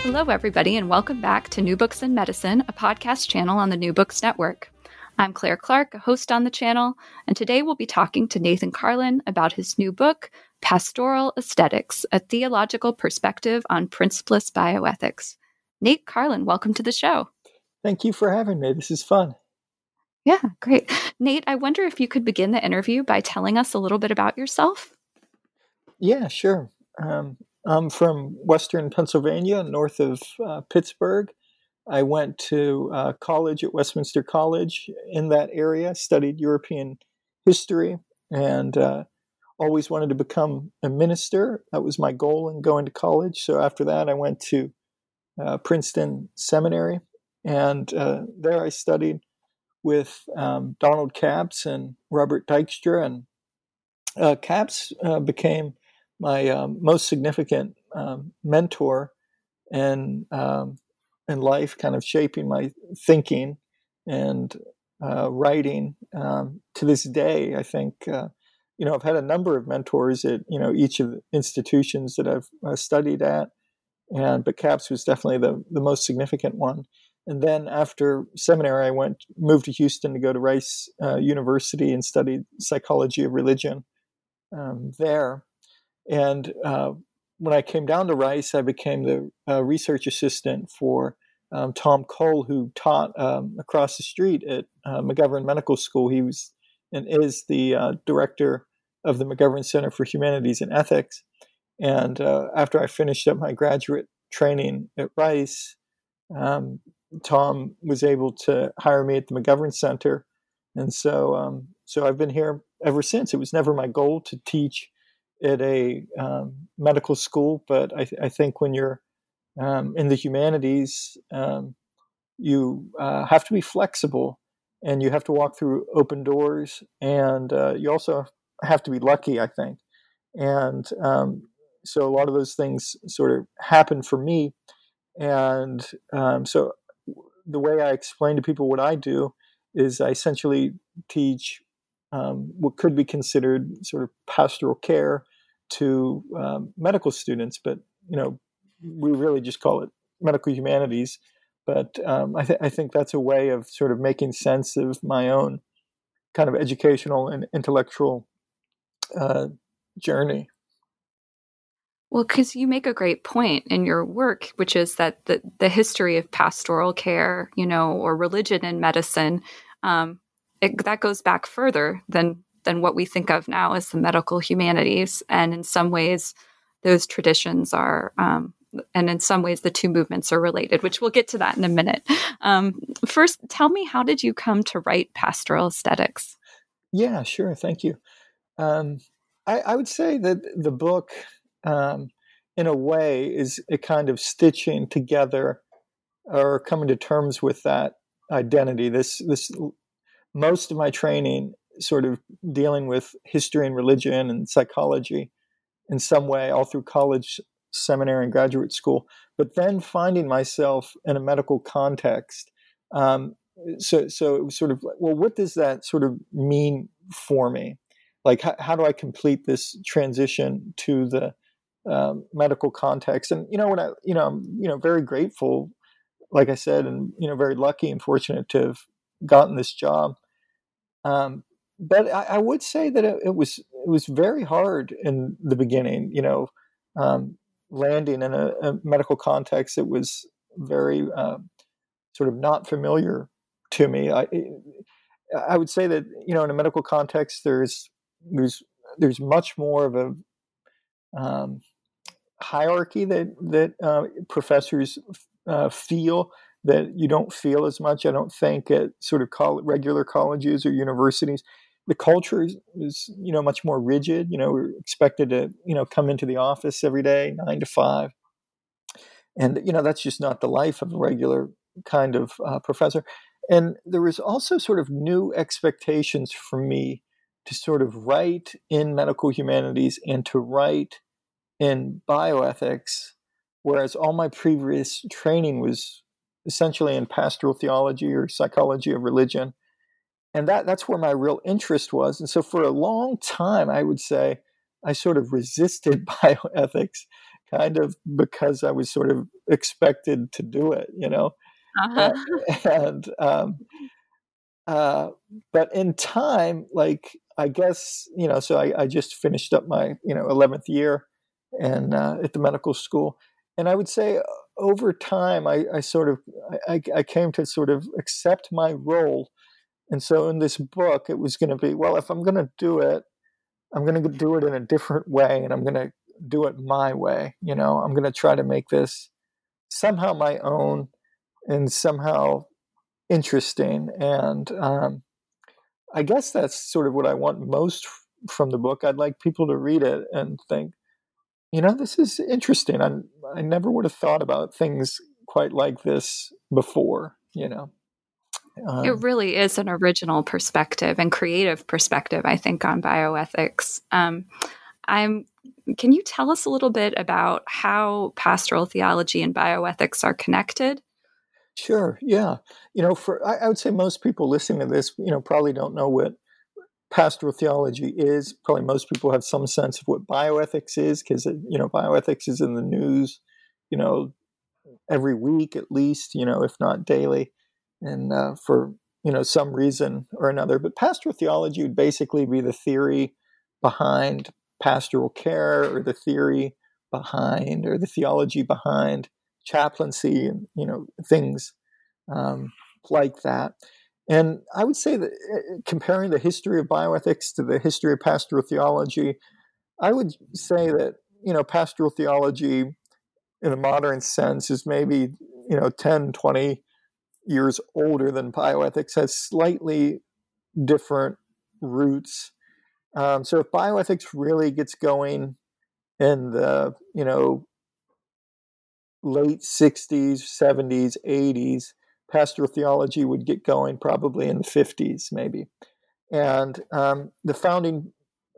Hello, everybody, and welcome back to New Books in Medicine, a podcast channel on the New Books Network. I'm Claire Clark, a host on the channel, and today we'll be talking to Nathan Carlin about his new book, Pastoral Aesthetics, a Theological Perspective on Principless Bioethics. Nate Carlin, welcome to the show. Thank you for having me. This is fun. Yeah, great. Nate, I wonder if you could begin the interview by telling us a little bit about yourself? Yeah, sure. I'm from Western Pennsylvania, north of Pittsburgh. I went to college at Westminster College in that area, studied European history, and always wanted to become a minister. That was my goal in going to college. So after that, I went to Princeton Seminary, and there I studied with Donald Capps and Robert Dykstra, and Capps became my most significant mentor in life, kind of shaping my thinking and writing. To this day, I think I've had a number of mentors at each of the institutions that I've studied at, but Capps was definitely the most significant one. And then after seminary, I moved to Houston to go to Rice University and studied psychology of religion there. And when I came down to Rice, I became the research assistant for Tom Cole, who taught across the street at McGovern Medical School. He was and is the director of the McGovern Center for Humanities and Ethics. And after I finished up my graduate training at Rice, Tom was able to hire me at the McGovern Center. And so I've been here ever since. It was never my goal to teach at a medical school, but I think when you're in the humanities, you have to be flexible, and you have to walk through open doors, and you also have to be lucky, I think. And so a lot of those things sort of happen for me. And so the way I explain to people what I do is I essentially teach what could be considered sort of pastoral care to medical students, but we really just call it medical humanities. But I think that's a way of sort of making sense of my own kind of educational and intellectual journey. Well, because you make a great point in your work, which is that the history of pastoral care, or religion in medicine, that goes back further than what we think of now as the medical humanities. And in some ways, those traditions are, and in some ways, the two movements are related, which we'll get to that in a minute. First, tell me, how did you come to write Pastoral Aesthetics? Yeah, sure. Thank you. I would say that the book, in a way, is a kind of stitching together or coming to terms with that identity. This most of my training sort of dealing with history and religion and psychology in some way all through college, seminary, and graduate school, but then finding myself in a medical context. So it was sort of like, well, what does that sort of mean for me? Like, how do I complete this transition to the medical context? And I'm very grateful, like I said, and very lucky and fortunate to have gotten this job. But I would say that it was very hard in the beginning. Landing in a medical context that was very sort of not familiar to me. I would say that in a medical context, there's much more of a hierarchy that professors feel that you don't feel as much, I don't think, at sort of regular colleges or universities. The culture is much more rigid. We're expected to come into the office every day, 9 to 5, and that's just not the life of a regular kind of professor. And there was also sort of new expectations for me to sort of write in medical humanities and to write in bioethics, whereas all my previous training was essentially in pastoral theology or psychology of religion. And that's where my real interest was. And so for a long time, I would say I sort of resisted bioethics kind of because I was sort of expected to do it, Uh-huh. and uh, but in time, like I guess so I just finished up my 11th year and at the medical school, and I would say over time I sort of I came to sort of accept my role, and so in this book it was going to be, well, if I'm going to do it, I'm going to do it in a different way, and I'm going to do it my way. I'm going to try to make this somehow my own and somehow interesting. And I guess that's sort of what I want most from the book. I'd like people to read it and think, this is interesting. I never would have thought about things quite like this before. It Um, really is an original perspective and creative perspective, I think, on bioethics. I'm. Can you tell us a little bit about how pastoral theology and bioethics are connected? sure. Yeah. I would say most people listening to this, probably don't know what pastoral theology is. Probably most people have some sense of what bioethics is because, bioethics is in the news, you know, every week at least, if not daily, and for some reason or another. But pastoral theology would basically be the theory behind pastoral care, or the theory behind, or the theology behind chaplaincy, and things um, like that. And I would say that comparing the history of bioethics to the history of pastoral theology, I would say that pastoral theology in a modern sense is maybe 10, 20 years older than bioethics, has slightly different roots. So if bioethics really gets going in the late 60s, 70s, 80s, pastoral theology would get going probably in the 50s, maybe. And the founding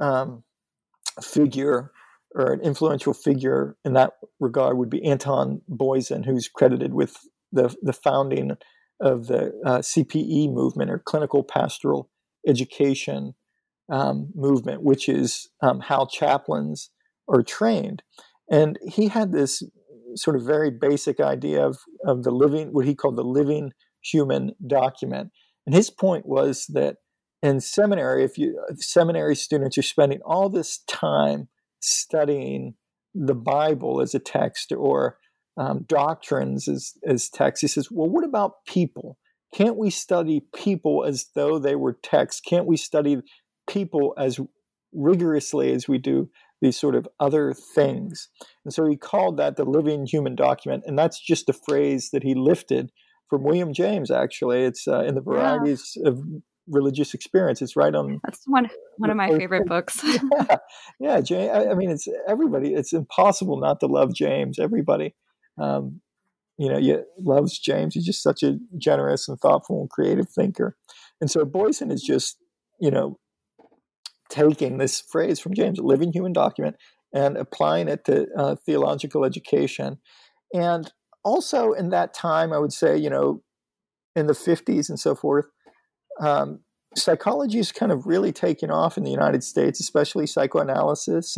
figure, or an influential figure in that regard, would be Anton Boysen, who's credited with the founding of the CPE movement, or clinical pastoral education movement, which is how chaplains are trained. And he had this sort of very basic idea of the living, what he called the living human document. And his point was that in seminary, if seminary students are spending all this time studying the Bible as a text, or doctrines as text, he says, well, what about people? Can't we study people as though they were text? Can't we study people as rigorously as we do these sort of other things? And so he called that the living human document. And that's just a phrase that he lifted from William James, actually. It's in the Yeah, Varieties of Religious Experience. It's right on that's one the of my first favorite page. books. Yeah, yeah. James, I mean, it's everybody. It's impossible not to love James. Everybody, um, loves James. He's just such a generous and thoughtful and creative thinker. And so Boysen is just, you know, taking this phrase from James, living human document, and applying it to theological education. And also in that time, I would say, in the 50s and so forth, um, psychology is kind of really taking off in the United States, especially psychoanalysis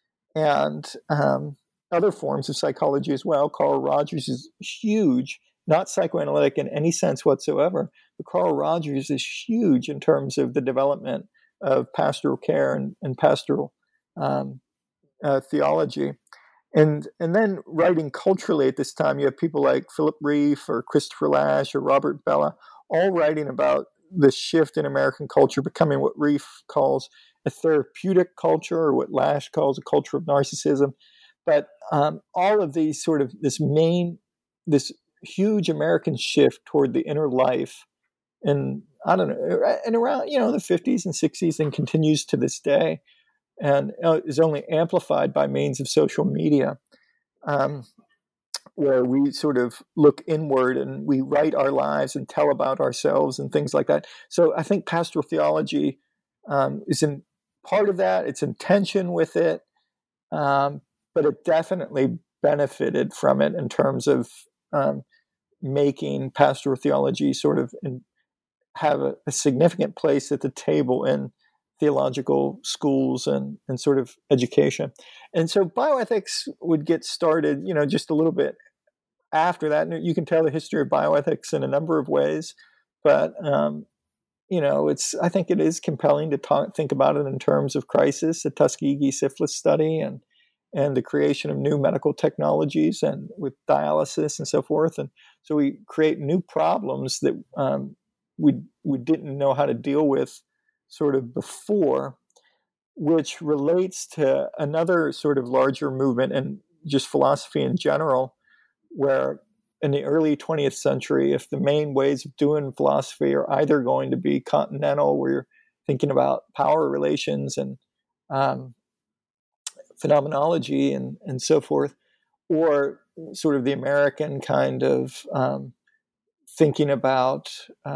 and other forms of psychology as well. Carl Rogers is huge, not psychoanalytic in any sense whatsoever, but Carl Rogers is huge in terms of the development of pastoral care and pastoral um, theology. And then writing culturally at this time, you have people like Philip Reef or Christopher Lasch or Robert Bella, all writing about the shift in American culture becoming what Reef calls a therapeutic culture, or what Lasch calls a culture of narcissism. But all of these sort of this huge American shift toward the inner life, and I don't know, and around the 50s and 60s, and continues to this day, and is only amplified by means of social media, um, where we sort of look inward and we write our lives and tell about ourselves and things like that. So I think pastoral theology is in part of that. It's in tension with it, um, but it definitely benefited from it in terms of um, making pastoral theology sort of have a significant place at the table in theological schools and sort of education. And so bioethics would get started, just a little bit after that. And you can tell the history of bioethics in a number of ways, but I think it is compelling to think about it in terms of crisis, the Tuskegee syphilis study, and the creation of new medical technologies and with dialysis and so forth. And so we create new problems that we didn't know how to deal with sort of before, which relates to another sort of larger movement and just philosophy in general, where in the early 20th century, if the main ways of doing philosophy are either going to be continental, where you're thinking about power relations and phenomenology and so forth, or sort of the American kind of thinking about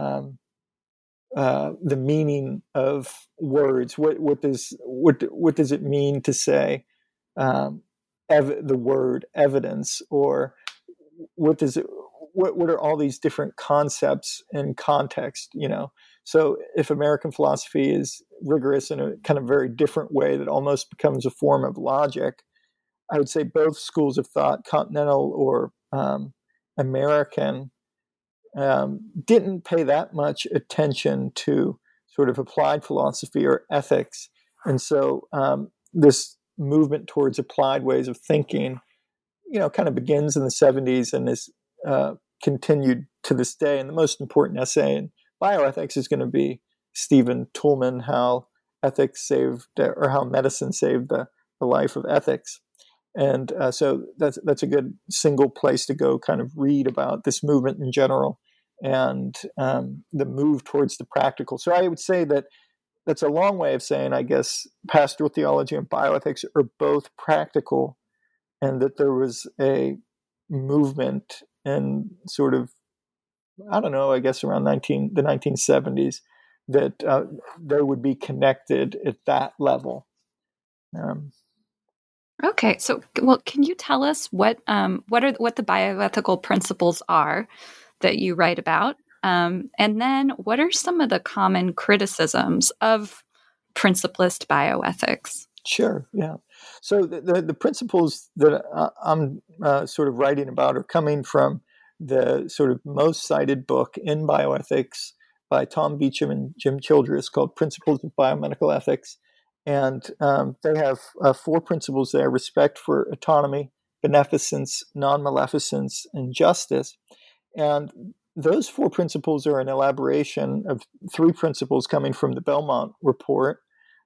the meaning of words. What does it mean to say the word evidence, or what are all these different concepts in context? So if American philosophy is rigorous in a kind of very different way that almost becomes a form of logic, I would say both schools of thought, continental or American, didn't pay that much attention to sort of applied philosophy or ethics. And so this movement towards applied ways of thinking, kind of begins in the 70s and is continued to this day. And the most important essay in bioethics is going to be Stephen Toulmin, how medicine saved the life of ethics. And so that's a good single place to go kind of read about this movement in general and the move towards the practical. So I would say that's a long way of saying, I guess, pastoral theology and bioethics are both practical, and that there was a movement in sort of, I don't know, I guess around the 1970s that they would be connected at that level. Okay, so can you tell us what the bioethical principles are that you write about, and then what are some of the common criticisms of principlist bioethics? Sure, yeah. So the principles that I'm sort of writing about are coming from the sort of most cited book in bioethics by Tom Beecham and Jim Childress called Principles of Biomedical Ethics. And they have 4 principles there: respect for autonomy, beneficence, non-maleficence, and justice. And those 4 principles are an elaboration of 3 principles coming from the Belmont Report,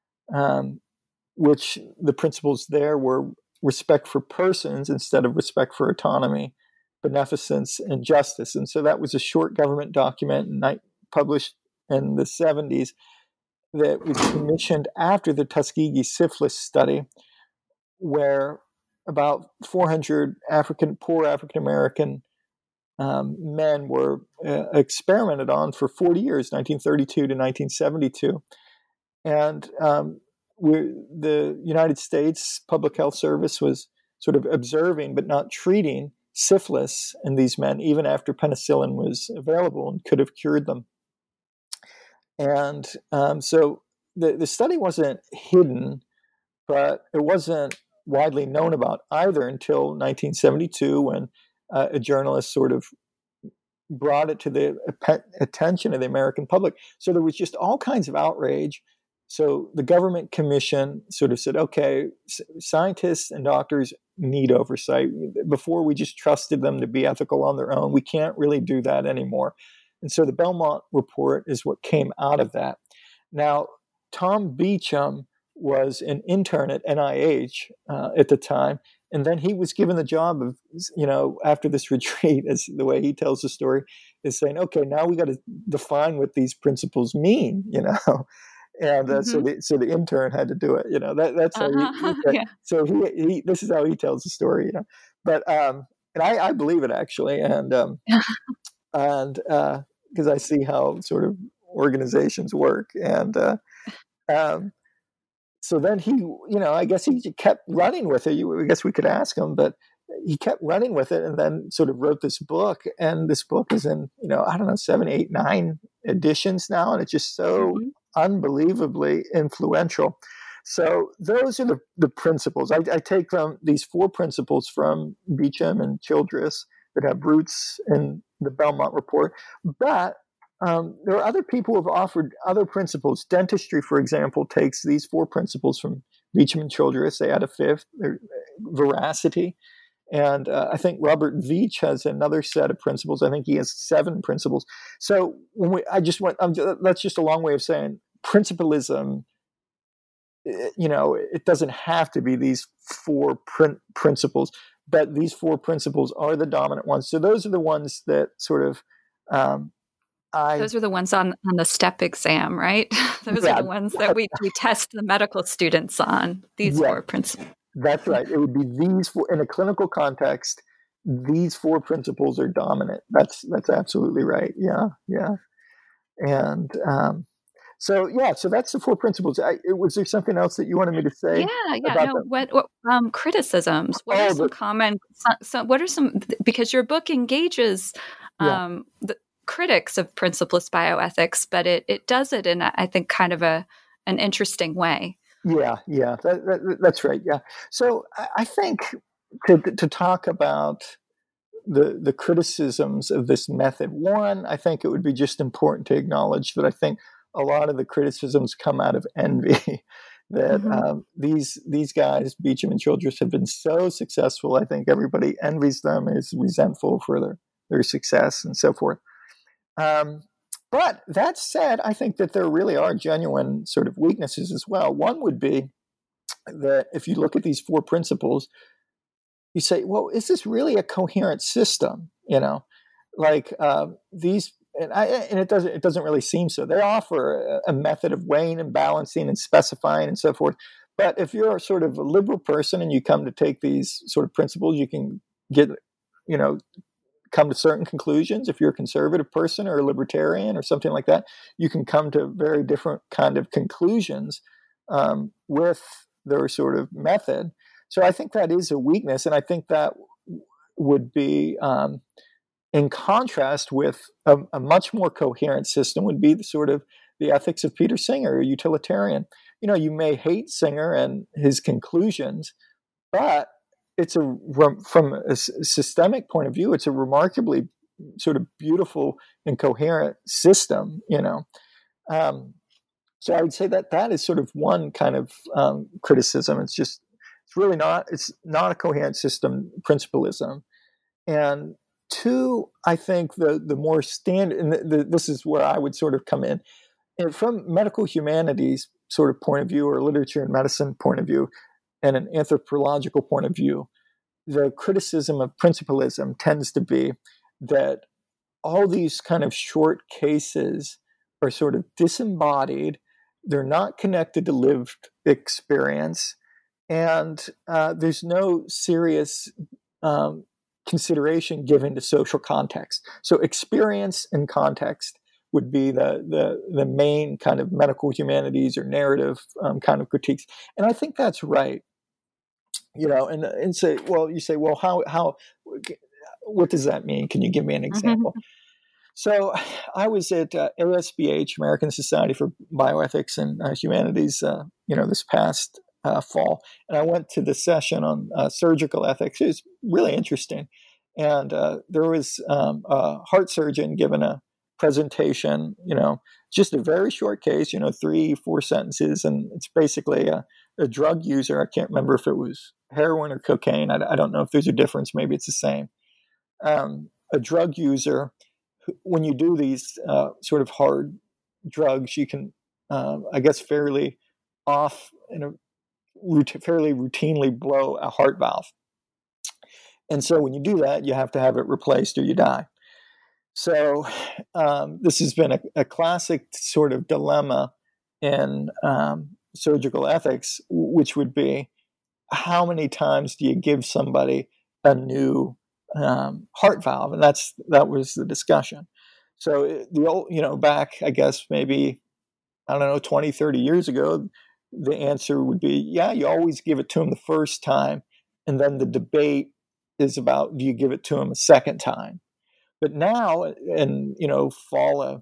which the principles there were respect for persons instead of respect for autonomy, beneficence, and justice. And so that was a short government document published in the 70s that was commissioned after the Tuskegee syphilis study, where about 400 poor African American men were experimented on for 40 years, 1932 to 1972. And the United States Public Health Service was sort of observing but not treating syphilis in these men, even after penicillin was available and could have cured them. And so the study wasn't hidden, but it wasn't widely known about either until 1972, when a journalist sort of brought it to the attention of the American public. So there was just all kinds of outrage. So the government commission sort of said, okay, scientists and doctors need oversight. Before, we just trusted them to be ethical on their own. We can't really do that anymore. And so the Belmont Report is what came out of that. Now, Tom Beecham was an intern at NIH at the time. And then he was given the job of, after this retreat, as the way he tells the story, is saying, okay, now we got to define what these principles mean, And so the intern had to do it, that's how yeah. So he this is how he tells the story, But and I believe it, actually, and because I see how sort of organizations work, and so then he, I guess he kept running with it. I guess we could ask him, but he kept running with it, and then sort of wrote this book. And this book is in, I don't know, 7, 8, 9 editions now, and it's just so unbelievably influential. So those are the principles. I take these 4 principles from Beecham and Childress that have roots in the Belmont Report. But there are other people who have offered other principles. Dentistry, for example, takes these 4 principles from Beecham and Childress. They add a 5th, veracity. And I think Robert Veitch has another set of principles. I think he has 7 principles. So that's just a long way of saying principalism. It doesn't have to be these 4 principles, but these 4 principles are the dominant ones. So those are the ones that sort of those are the ones on the STEP exam, right? Those are the ones that we test the medical students on, these 4 principles. That's right. It would be these 4, in a clinical context, these 4 principles are dominant. That's absolutely right. Yeah. And so that's the 4 principles. Was there something else that you wanted me to say? What criticisms? What are some common? What are some, because your book engages the critics of principlist bioethics, but it does it in, I think, kind of an interesting way. Yeah, that's right. Yeah. So I think to talk about the criticisms of this method, one, I think it would be just important to acknowledge that I think a lot of the criticisms come out of envy. That these guys, Beecham and Childress, have been so successful. I think everybody envies them, is resentful for their success and so forth. But that said, I think that there really are genuine sort of weaknesses as well. One would be that if you look at these 4 principles, you say, well, is this really a coherent system? Like these, and it doesn't really seem so. They offer a method of weighing and balancing and specifying and so forth. But if you're sort of a liberal person and you come to take these sort of principles, you can get, come to certain conclusions. If you're a conservative person or a libertarian or something like that, you can come to very different kind of conclusions with their sort of method. So I think that is a weakness, and I think that would be in contrast with a much more coherent system would be the ethics of Peter Singer, a utilitarian. You may hate Singer and his conclusions, but from a systemic point of view, it's a remarkably sort of beautiful and coherent system, So I would say that is sort of one kind of criticism. It's not a coherent system, principalism. And 2, I think the more standard, and this is where I would sort of come in, and from medical humanities sort of point of view, or literature and medicine point of view, and an anthropological point of view, the criticism of principalism tends to be that all these kind of short cases are sort of disembodied. They're not connected to lived experience, and there's no serious consideration given to social context. So experience and context would be the main kind of medical humanities or narrative kind of critiques. And I think that's right. And say, well, you say, well, how, what does that mean? Can you give me an example? So I was at ASBH, American Society for Bioethics and Humanities, this past fall, and I went to the session on surgical ethics. It was really interesting. And there was a heart surgeon giving a presentation, just a very short case, 3-4 sentences. And it's basically a drug user. I can't remember if it was heroin or cocaine. I don't know if there's a difference. Maybe it's the same. A drug user, when you do these sort of hard drugs, you can, I guess, fairly routinely blow a heart valve. And so when you do that, you have to have it replaced or you die. So this has been a classic sort of dilemma in surgical ethics, which would be, how many times do you give somebody a new heart valve? And that was the discussion. So the old, back, I guess, maybe, 20, 30 years ago, the answer would be, yeah, you always give it to them the first time. And then the debate is about, do you give it to them a second time? But now, in fall of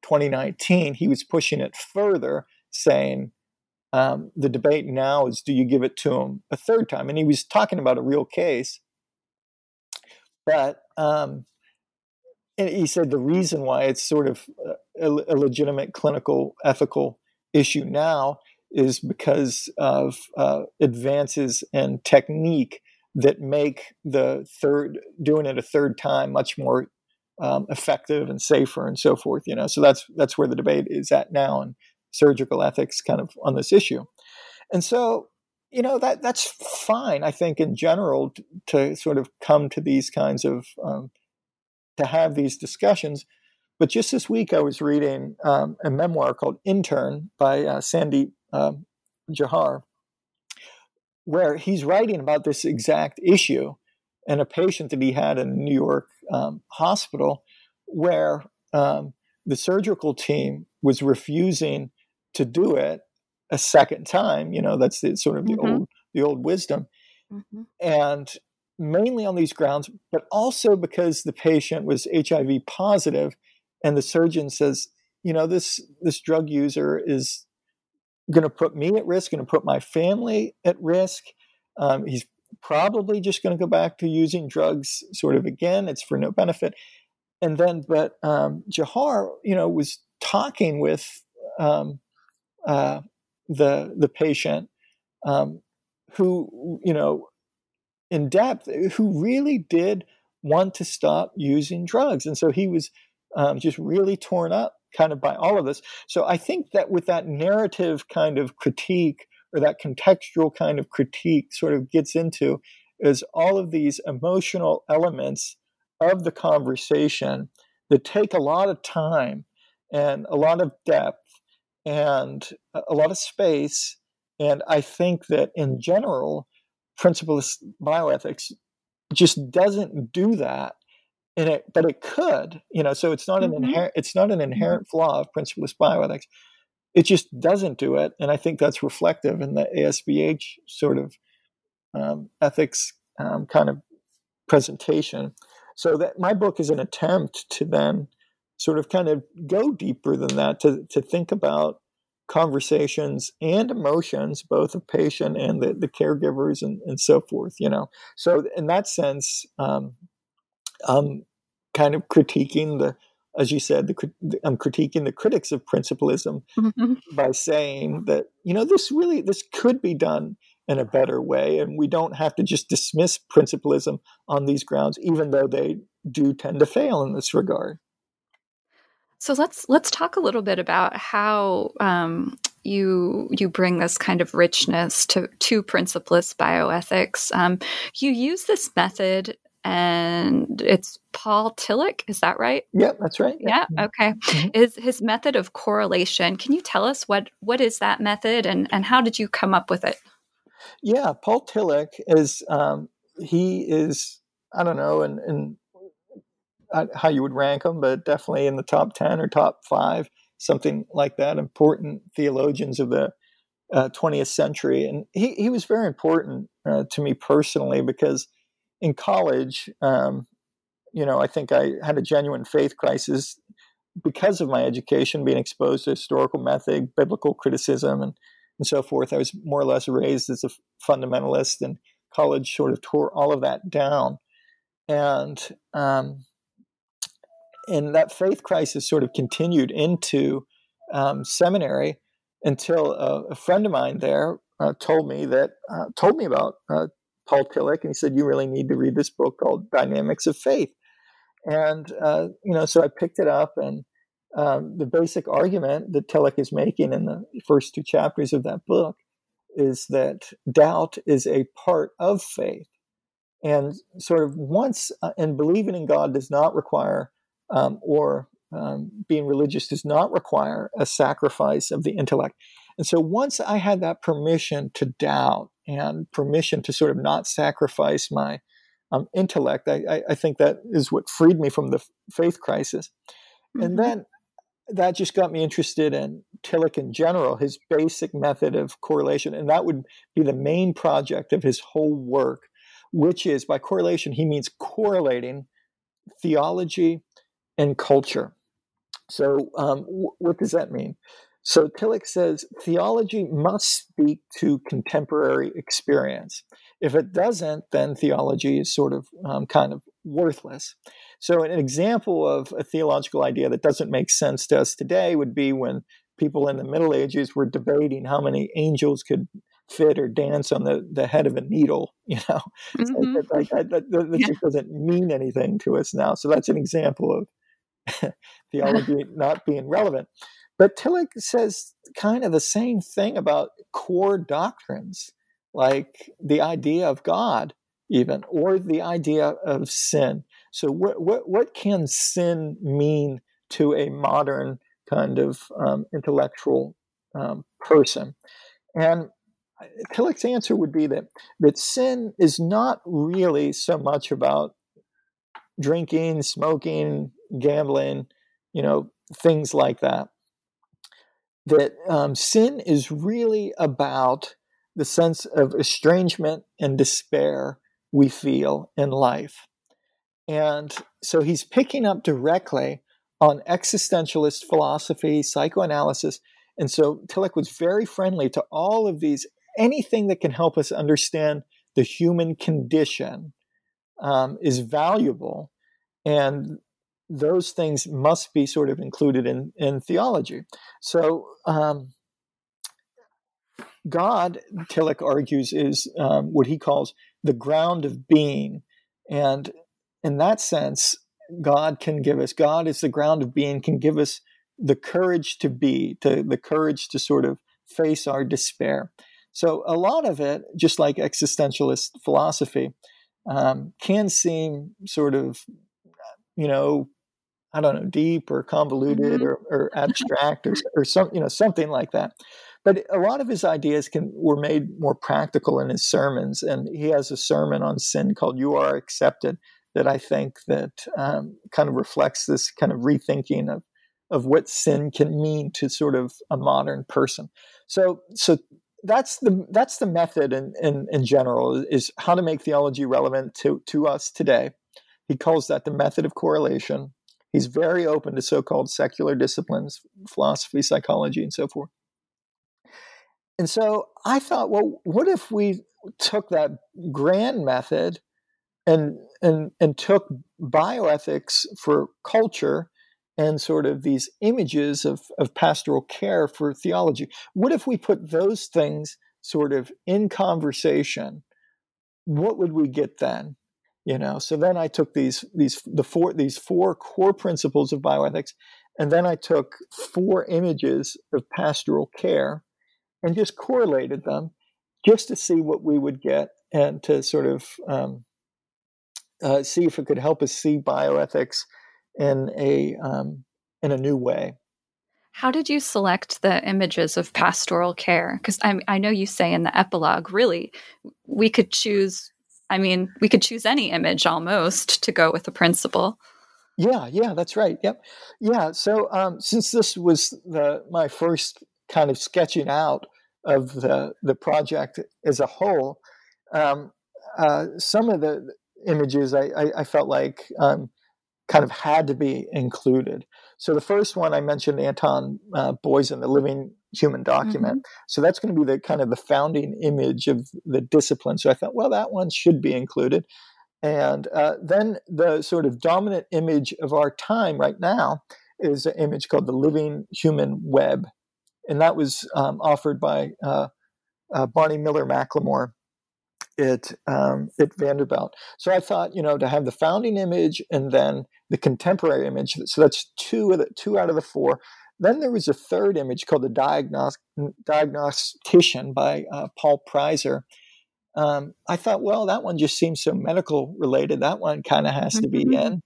2019, he was pushing it further, saying the debate now is, do you give it to him a third time? And he was talking about a real case. But and he said the reason why it's sort of a legitimate clinical ethical issue now is because of advances in technique that make doing it a third time much more effective and safer and so forth. So that's where the debate is at now in surgical ethics, kind of on this issue. And so that's fine, I think, in general, to sort of come to these kinds of to have these discussions. But just this week, I was reading a memoir called Intern by Sandeep Jahar, where he's writing about this exact issue and a patient that he had in a New York hospital where the surgical team was refusing to do it a second time. That's sort of the old wisdom. Mm-hmm. And mainly on these grounds, but also because the patient was HIV positive, and the surgeon says, this drug user is going to put me at risk, going to put my family at risk. He's probably just going to go back to using drugs sort of again. It's for no benefit. And then, but Jahar, was talking with the patient who, in depth, who really did want to stop using drugs. And so he was just really torn up kind of by all of this. So I think that with that narrative kind of critique, or that contextual kind of critique, sort of gets into is all of these emotional elements of the conversation that take a lot of time and a lot of depth and a lot of space. And I think that in general, principleless bioethics just doesn't do that. But it could, so it's not an inherent flaw of principleless bioethics. It just doesn't do it. And I think that's reflective in the ASBH sort of ethics kind of presentation. So that my book is an attempt to then sort of kind of go deeper than that, to think about conversations and emotions, both of patient and the caregivers and so forth, So in that sense, I'm kind of critiquing as you said, I'm critiquing the critics of principlism by saying that, this could be done in a better way. And we don't have to just dismiss principlism on these grounds, even though they do tend to fail in this regard. So let's talk a little bit about how you bring this kind of richness to principleless bioethics. You use this method, and it's Paul Tillich, is that right? Yeah, that's right. Yeah. Okay. Mm-hmm. Is his method of correlation? Can you tell us what is that method, and how did you come up with it? Yeah, Paul Tillich is he is, I don't know, and how you would rank him, but definitely in the top 10 or top 5, something like that, important theologians of the 20th century. And he was very important to me personally, because in college, I think I had a genuine faith crisis because of my education, being exposed to historical method, biblical criticism, and so forth. I was more or less raised as a fundamentalist, and college sort of tore all of that down. And that faith crisis sort of continued into seminary until a friend of mine there told me about Paul Tillich, and he said, "You really need to read this book called Dynamics of Faith." And so I picked it up, and the basic argument that Tillich is making in the first 2 chapters of that book is that doubt is a part of faith, and sort of and believing in God does not require, being religious does not require a sacrifice of the intellect. And so once I had that permission to doubt and permission to sort of not sacrifice my intellect, I think that is what freed me from the faith crisis. Mm-hmm. And then that just got me interested in Tillich in general, his basic method of correlation. And that would be the main project of his whole work, which is, by correlation, he means correlating theology and culture. So what does that mean? So Tillich says theology must speak to contemporary experience. If it doesn't, then theology is sort of kind of worthless. So an example of a theological idea that doesn't make sense to us today would be when people in the Middle Ages were debating how many angels could fit or dance on the head of a needle. So Mm-hmm. that Yeah. just doesn't mean anything to us now. So that's an example of theology not being relevant. But Tillich says kind of the same thing about core doctrines, like the idea of God, even, or the idea of sin. So, what can sin mean to a modern kind of intellectual person? And Tillich's answer would be that sin is not really so much about drinking, smoking, gambling, things like that. That sin is really about the sense of estrangement and despair we feel in life. And so he's picking up directly on existentialist philosophy, psychoanalysis. And so Tillich was very friendly to all of these, anything that can help us understand the human condition is valuable. And those things must be sort of included in theology. So God, Tillich argues, is what he calls the ground of being. And in that sense, God is the ground of being, can give us the courage to be, the courage to sort of face our despair. So a lot of it, just like existentialist philosophy, can seem sort of, I don't know, deep or convoluted Mm-hmm. or abstract or something like that. But a lot of his ideas were made more practical in his sermons, and he has a sermon on sin called "You Are Accepted" that I think that kind of reflects this kind of rethinking of what sin can mean to sort of a modern person. So that's the method in general, is how to make theology relevant to us today. He calls that the method of correlation. He's very open to so-called secular disciplines, philosophy, psychology, and so forth. And so I thought, well, what if we took that grand method and took bioethics for culture and sort of these images of pastoral care for theology? What if we put those things sort of in conversation? What would we get then? So then I took these four core principles of bioethics, and then I took four images of pastoral care and just correlated them, just to see what we would get, and to sort of see if it could help us see bioethics in a new way. How did you select the images of pastoral care? Because I know you say in the epilogue, really, we could choose. I mean, we could choose any image almost to go with the principle. Yeah, that's right. Yep, yeah. So since this was my first kind of sketching out of the project as a whole, um, some of the images I felt like kind of had to be included. So the first one I mentioned, Anton Boysen, the Living Human Document. Mm-hmm. So that's going to be the kind of the founding image of the discipline. So I thought, well, that one should be included. And then the sort of dominant image of our time right now is an image called the Living Human Web. And that was offered by Bonnie Miller McLemore at Vanderbilt. So I thought, to have the founding image and then the contemporary image. So that's two out of the four. Then there was a third image called the Diagnostician by Paul Preiser. I thought, well, that one just seems so medical related. That one kind of has to be in,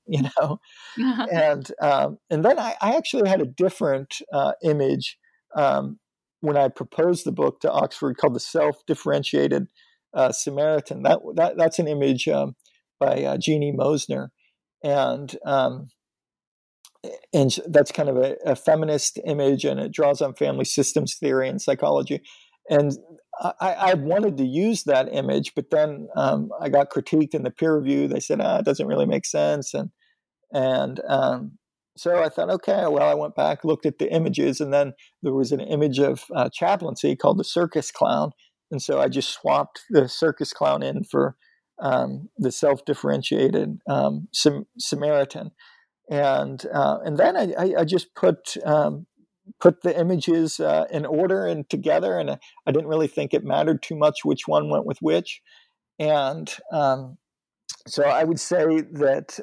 And then I actually had a different image when I proposed the book to Oxford, called the Self-Differentiated Samaritan. That's an image by Jeannie Mosner, and that's kind of a feminist image, and it draws on family systems theory and psychology. And I wanted to use that image, but then I got critiqued in the peer review. They said, it doesn't really make sense, and so I thought, okay, well, I went back, looked at the images, and then there was an image of chaplaincy called the circus clown. And so I just swapped the circus clown in for the self-differentiated Samaritan. And then I just put the images in order and together, and I didn't really think it mattered too much which one went with which. And so I would say that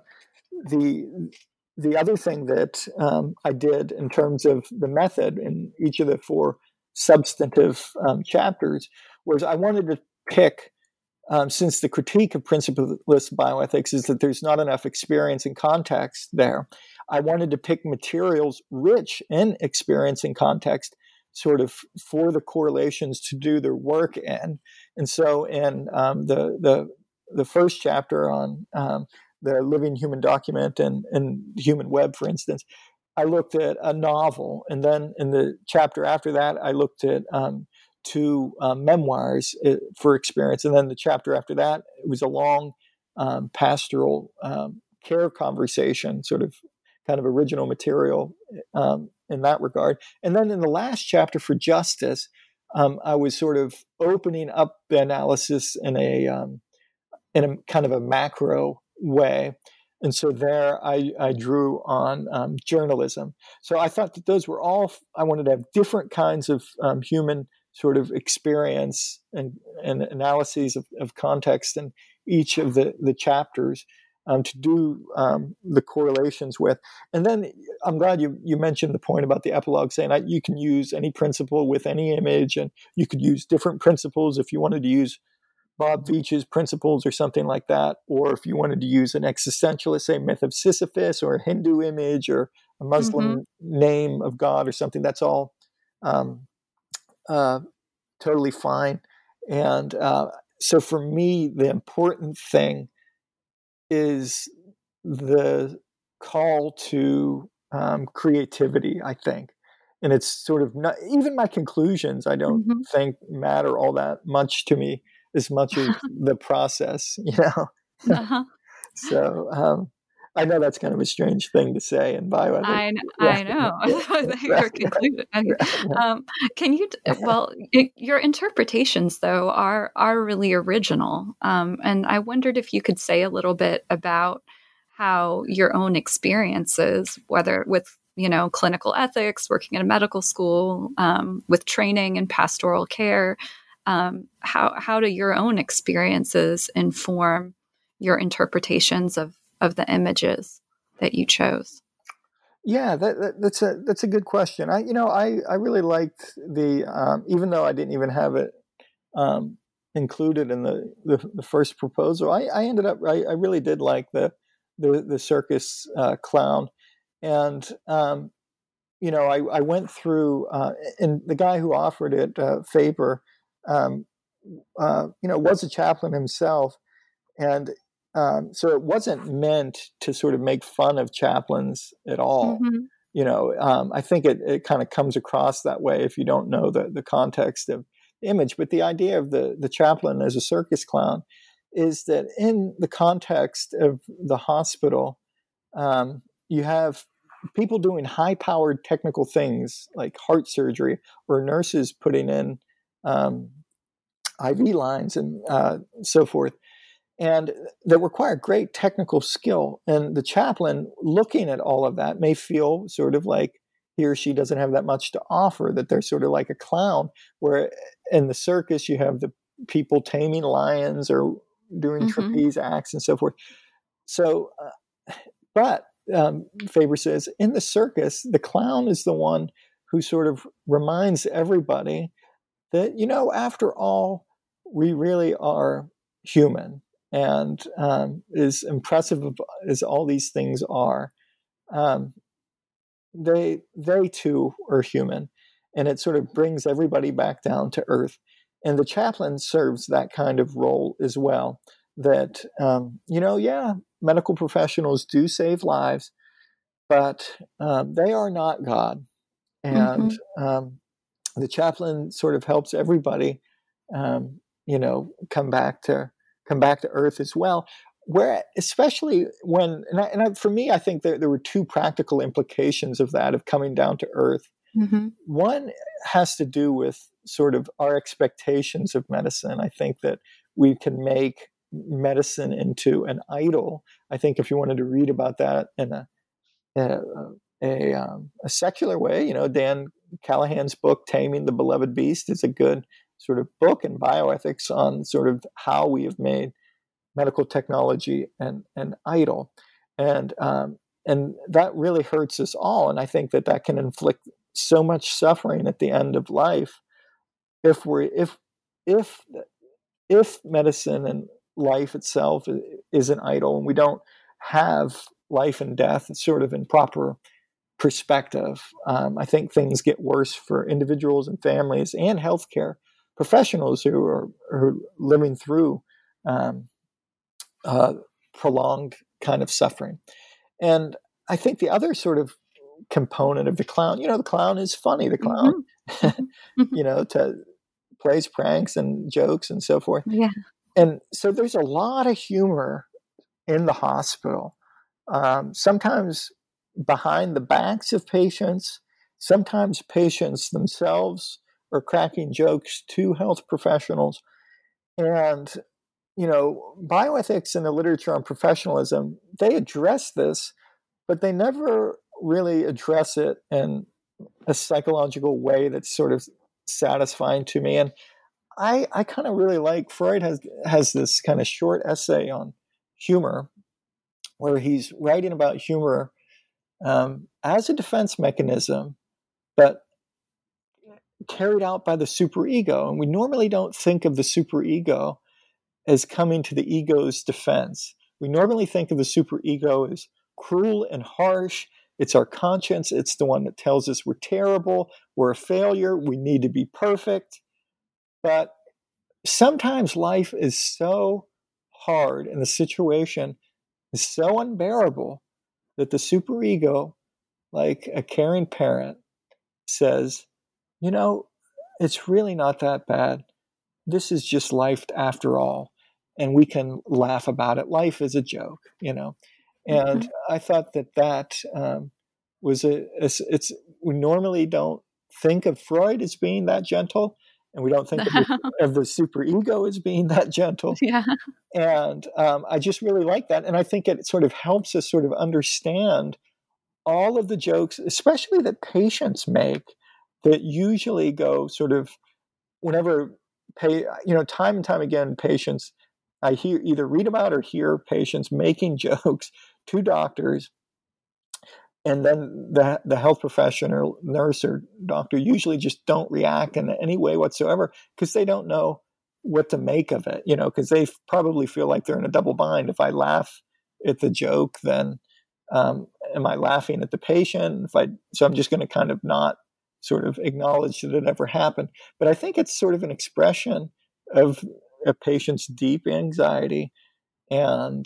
the other thing that I did in terms of the method in each of the four substantive chapters was I wanted to pick, since the critique of principleless bioethics is that there's not enough experience and context there, I wanted to pick materials rich in experience and context sort of for the correlations to do their work in. And so in the first chapter on the living human document and human web, for instance, I looked at a novel. And then in the chapter after that, I looked at two memoirs for experience. And then the chapter after that, it was a long pastoral care conversation, sort of kind of original material in that regard. And then in the last chapter for justice, I was sort of opening up the analysis in a kind of a macro way. And so there I drew on journalism. So I thought that those were all, I wanted to have different kinds of human sort of experience and analyses of context in each of the chapters to do the correlations with. And then I'm glad you mentioned the point about the epilogue, saying you can use any principle with any image, and you could use different principles if you wanted to use Bob Veitch's principles or something like that, or if you wanted to use an existentialist, say, myth of Sisyphus, or a Hindu image, or a Muslim name of God or something. That's all totally fine. And so for me, the important thing is the call to creativity, I think. And it's sort of not, even my conclusions, I don't think matter all that much to me as much as the process, you know? So I know that's kind of a strange thing to say in bioethics. I know. Your conclusion. Can you? Well, your interpretations though are really original, and I wondered if you could say a little bit about how your own experiences, whether with clinical ethics, working in a medical school, with training in pastoral care, how do your own experiences inform your interpretations of the images that you chose? Yeah, that's a good question. I really liked the even though I didn't even have it included in the first proposal. I ended up I really did like the circus clown, and I went through and the guy who offered it, Faber, was a chaplain himself, and so it wasn't meant to sort of make fun of chaplains at all. I think it kind of comes across that way if you don't know the context of the image. But the idea of the chaplain as a circus clown is that in the context of the hospital, you have people doing high-powered technical things like heart surgery, or nurses putting in IV lines and so forth, and that require great technical skill. And the chaplain, looking at all of that, may feel sort of like he or she doesn't have that much to offer, that they're sort of like a clown, where in the circus you have the people taming lions or doing trapeze acts and so forth. So, but Faber says, in the circus, the clown is the one who sort of reminds everybody that, after all, we really are human. And as impressive as all these things are, they too are human. And it sort of brings everybody back down to earth. And the chaplain serves that kind of role as well. That, medical professionals do save lives, but they are not God. And the chaplain sort of helps everybody, come back to earth as well. where, especially when, for me, I think there were two practical implications of that, of coming down to earth. Mm-hmm. One has to do with sort of our expectations of medicine. I think that we can make medicine into an idol. I think if you wanted to read about that in a secular way, Dan Callahan's book, Taming the Beloved Beast, is a good sort of book in bioethics on sort of how we have made medical technology an idol. And that really hurts us all. And I think that can inflict so much suffering at the end of life if medicine and life itself is an idol, and we don't have life and death sort of in proper perspective. I think things get worse for individuals and families and healthcare professionals who are living through prolonged kind of suffering. And I think the other sort of component of the clown, the clown is funny. The clown, mm-hmm. Plays pranks and jokes and so forth. Yeah. And so there's a lot of humor in the hospital, sometimes behind the backs of patients. Sometimes patients themselves are cracking jokes to health professionals. And, bioethics and the literature on professionalism, they address this, but they never really address it in a psychological way that's sort of satisfying to me. And I kind of really like, Freud has this kind of short essay on humor where he's writing about humor as a defense mechanism, but carried out by the superego. And we normally don't think of the superego as coming to the ego's defense. We normally think of the superego as cruel and harsh. It's our conscience. It's the one that tells us we're terrible, we're a failure, we need to be perfect. But sometimes life is so hard and the situation is so unbearable that the superego, like a caring parent, says, it's really not that bad. This is just life after all. And we can laugh about it. Life is a joke, And mm-hmm. I thought that was we normally don't think of Freud as being that gentle, and we don't think of the superego as being that gentle. Yeah. And I just really like that. And I think it sort of helps us sort of understand all of the jokes, especially that patients make, that usually go sort of whenever, time and time again, patients, I either read about or hear patients making jokes to doctors. And then the health professional, nurse or doctor usually just don't react in any way whatsoever because they don't know what to make of it, because they probably feel like they're in a double bind. If I laugh at the joke, then am I laughing at the patient? So I'm just going to kind of not sort of acknowledge that it ever happened. But I think it's sort of an expression of a patient's deep anxiety. And,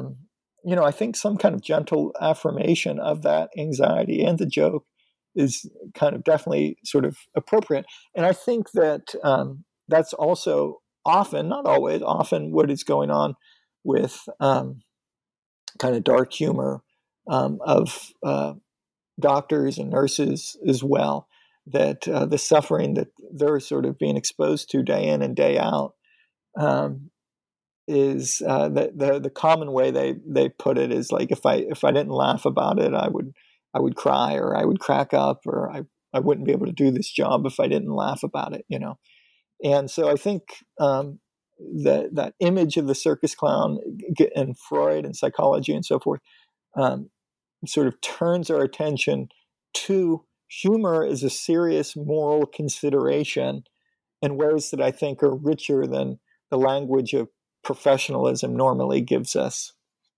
I think some kind of gentle affirmation of that anxiety and the joke is kind of definitely sort of appropriate. And I think that that's also often, not always, often what is going on with kind of dark humor of doctors and nurses as well, that the suffering that they're sort of being exposed to day in and day out is the common way they put it is like, if I didn't laugh about it, I would cry, or I would crack up, or I wouldn't be able to do this job if I didn't laugh about it, And so I think that image of the circus clown and Freud and psychology and so forth sort of turns our attention to humor as a serious moral consideration in ways that I think are richer than the language of professionalism normally gives us.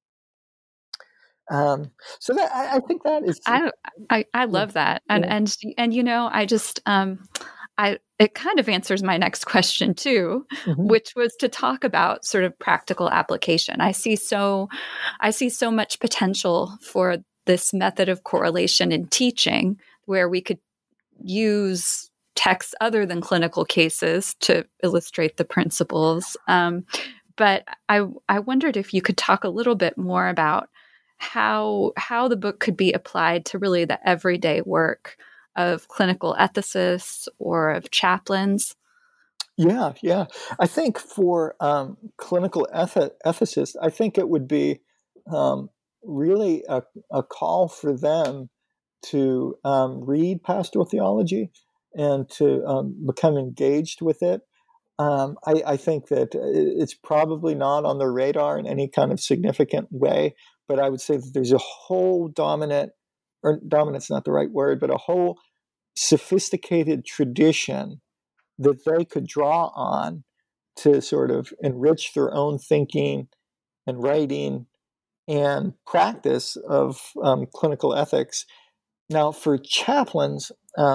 So that I think that is. I love that, and I just it kind of answers my next question too, mm-hmm. which was to talk about sort of practical application. I see so much potential for this method of correlation in teaching, where we could use texts other than clinical cases to illustrate the principles. But I wondered if you could talk a little bit more about how the book could be applied to really the everyday work of clinical ethicists or of chaplains. Yeah. I think for clinical ethicists, I think it would be really a call for them to read pastoral theology and to become engaged with it. I think that it's probably not on their radar in any kind of significant way, but I would say that there's a whole dominant's not the right word, but a whole sophisticated tradition that they could draw on to sort of enrich their own thinking and writing and practice of clinical ethics. Now, for chaplains,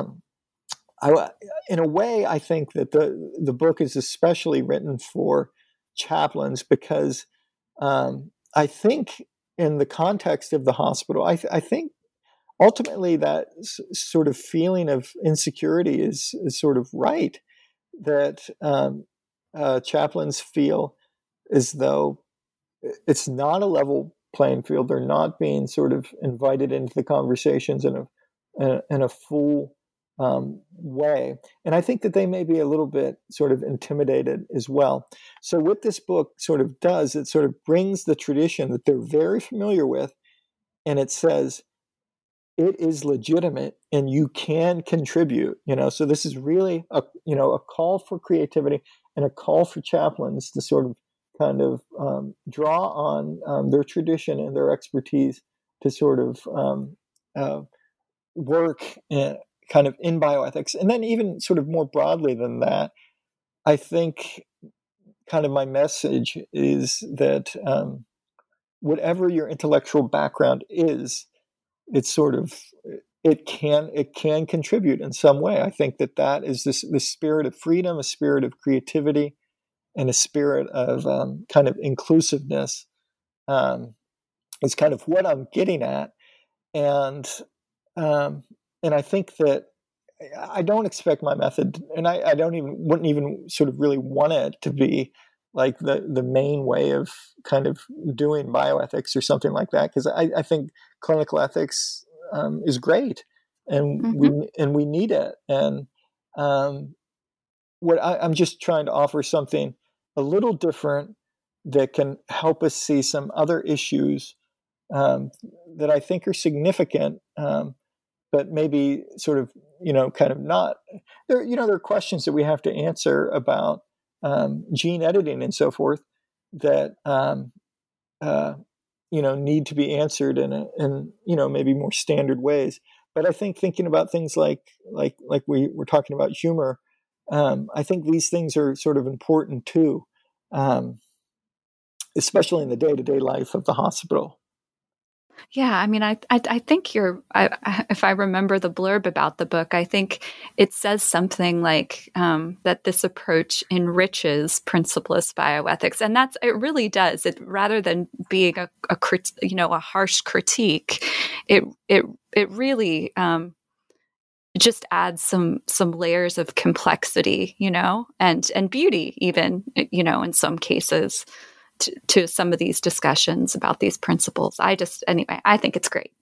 in a way, I think that the book is especially written for chaplains because I think in the context of the hospital, I think ultimately that sort of feeling of insecurity is sort of right, that chaplains feel as though it's not a level playing field. They're not being sort of invited into the conversations in a full way. And I think that they may be a little bit sort of intimidated as well. So what this book sort of does, it sort of brings the tradition that they're very familiar with, and it says, it is legitimate and you can contribute, so this is really a call for creativity and a call for chaplains to sort of kind of draw on their tradition and their expertise to sort of work kind of in bioethics. And then even sort of more broadly than that, I think kind of my message is that whatever your intellectual background is, it's sort of it can contribute in some way. I think that is this spirit of freedom, a spirit of creativity, and a spirit of kind of inclusiveness is kind of what I'm getting at. And I think that I don't expect my method, and I wouldn't even sort of really want it to be like the main way of kind of doing bioethics or something like that, because I think clinical ethics is great, and we need it. And what I'm just trying to offer something a little different that can help us see some other issues that I think are significant, but maybe sort of kind of not. There are questions that we have to answer about gene editing and so forth that need to be answered in maybe more standard ways. But I think thinking about things like we were talking about humor, I think these things are sort of important too, especially in the day-to-day life of the hospital. Yeah, I mean, I think if I remember the blurb about the book, I think it says something like that this approach enriches principlist bioethics, and it really does. It, rather than being a harsh critique, it really just adds some layers of complexity, and beauty, even in some cases, to some of these discussions about these principles. I think it's great.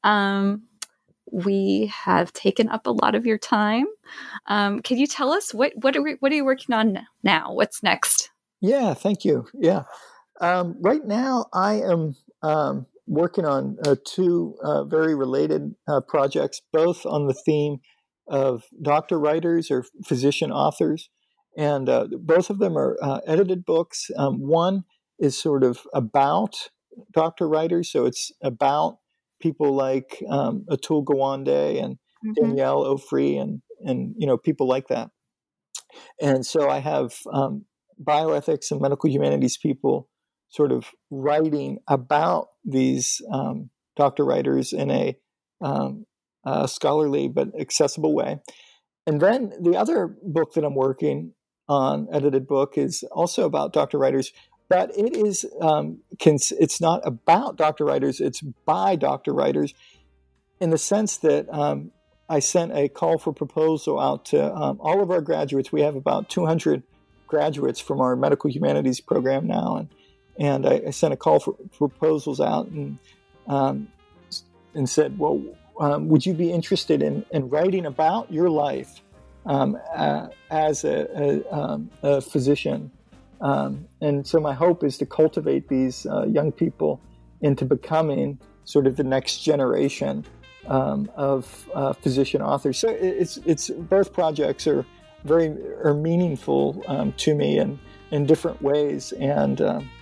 We have taken up a lot of your time. Can you tell us what are you working on now? What's next? Yeah, thank you. Yeah. Right now I am working on two very related projects, both on the theme of doctor writers or physician authors. And both of them are edited books. One is sort of about doctor writers. So it's about people like Atul Gawande and Danielle Ofri and people like that. And so I have bioethics and medical humanities people sort of writing about these doctor writers in a scholarly but accessible way. And then the other book that I'm working on, edited book, is also about doctor writers, but it is it's not about doctor writers, it's by doctor writers, in the sense that I sent a call for proposal out to all of our graduates. We have about 200 graduates from our medical humanities program now, and I sent a call for proposals out and said, well, would you be interested in writing about your life as a physician? And so my hope is to cultivate these young people into becoming sort of the next generation of physician authors. So it's both projects are meaningful to me in different ways, and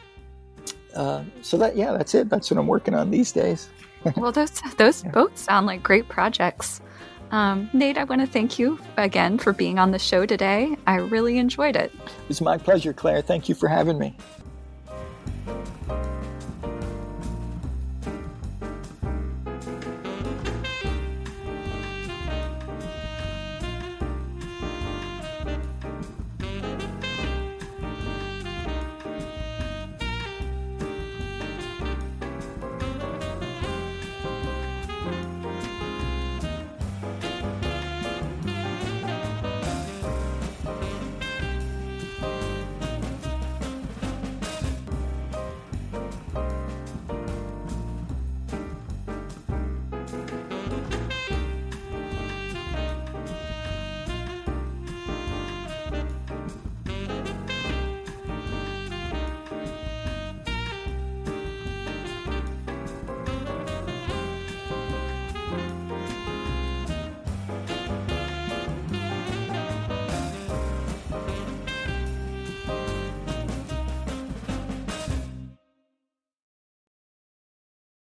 so that's it. That's what I'm working on these days. Well, those both sound like great projects. Nate, I want to thank you again for being on the show today. I really enjoyed it. It was my pleasure, Claire. Thank you for having me.